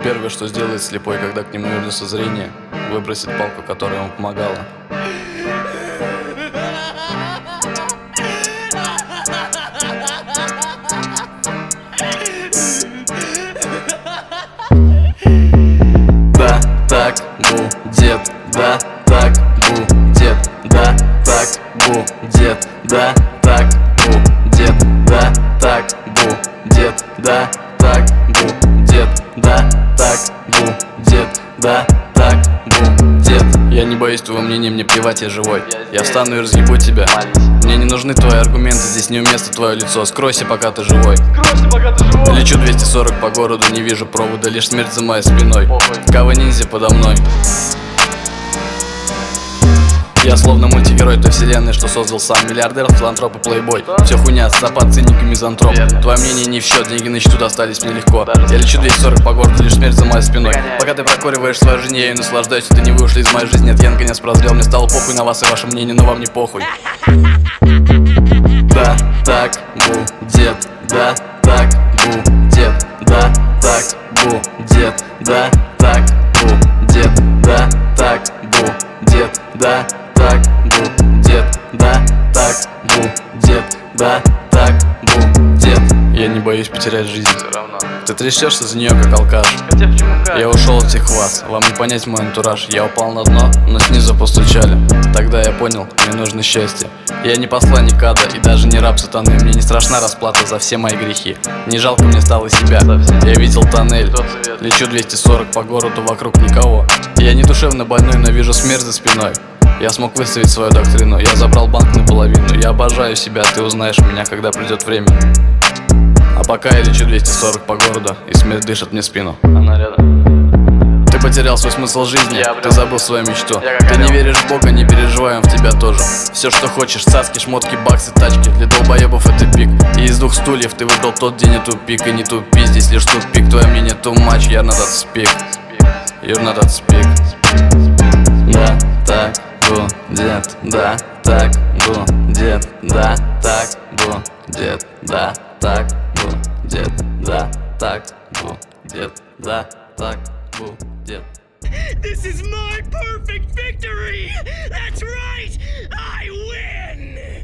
Первое, что сделает слепой, когда к нему вернется зрение, выбросит палку, которая ему помогала. Да, так будет, да, так будет, да, так будет, да, так будет, да, так будет, да, так будет, да, так будет, да, так будет. Я не боюсь твоего мнения, мне плевать, я живой. Я встану и разъебу тебя. Мне не нужны твои аргументы, здесь не уместно твое лицо. Скройся, пока ты живой. Лечу 240 по городу, не вижу провода, лишь смерть за моей спиной. Кава-ниндзя подо мной. Я словно мультигерой той вселенной, что создал сам миллиардер, филантроп и плейбой. Все хуйня, сапат, циник и мизантроп. Твое мнение не в счет, деньги на счету достались мне легко. Я лечу 240 по городу, лишь смерть за моей спиной. Пока ты прокуриваешь свою жизнь, я ее наслаждаюсь. Ты не вышли из моей жизни, нет, я наконец прозрел. Мне стало похуй на вас и ваше мнение, но вам не похуй. Да, так будет, да, так будет, да, так будет, да, так будет, да, так будет, да, так будет, да, так будет, да, так будет. Я не боюсь потерять жизнь. Ты трясешься за нее, как алкаш. Я ушел от всех вас, вам не понять мой антураж. Я упал на дно, но снизу постучали. Тогда я понял, мне нужно счастье. Я не посланник ада и даже не раб сатаны. Мне не страшна расплата за все мои грехи. Не жалко мне стало себя. Я видел тоннель, лечу 240 по городу, вокруг никого. Я не душевно больной, но вижу смерть за спиной. Я смог выставить свою доктрину, я забрал банк наполовину. Я обожаю себя, ты узнаешь меня, когда придет время. А пока я лечу 240 по городу, и смерть дышит мне в спину. Она рядом. Ты потерял свой смысл жизни, ты забыл свою мечту. Ты не веришь в Бога, не переживай, он в тебя тоже. Все, что хочешь, цацки, шмотки, баксы, тачки. Для долбоебов это пик. И из двух стульев ты выбрал тот, где не тупик. И не тупи, здесь лишь тупик. Твое мнение too much, you're not that speak. You're not that speak. Да, так будет, да, так будет, да, так будет, да, так будет, да, так будет, да, так будет. This is my perfect victory! That's right! I win!